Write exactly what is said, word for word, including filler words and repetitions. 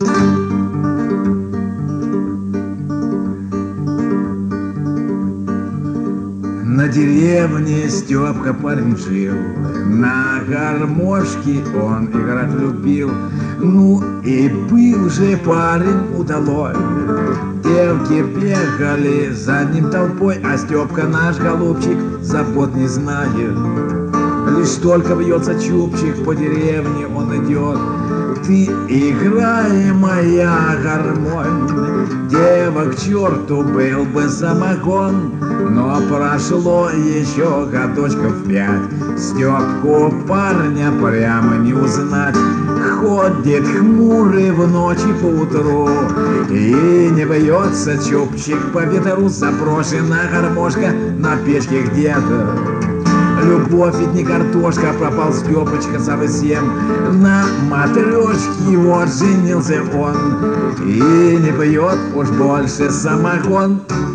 На деревне Степка парень жил, на гармошке он играть любил. Ну и был же парень удалой, девки бегали за ним толпой, а Степка наш голубчик забот не знает. Лишь только бьется чубчик, по деревне он идет. Ты играй, моя гармонь, дева к черту был бы самогон. Но прошло еще годочков пять, Степку парня прямо не узнать. Ходит хмурый в ночи поутру, и не бьется чубчик по ветру. Заброшена гармошка на печке где-то. Любовь ведь не картошка, пропал Степочка совсем. На матрешке вот женился он, и не пьет уж больше самогон.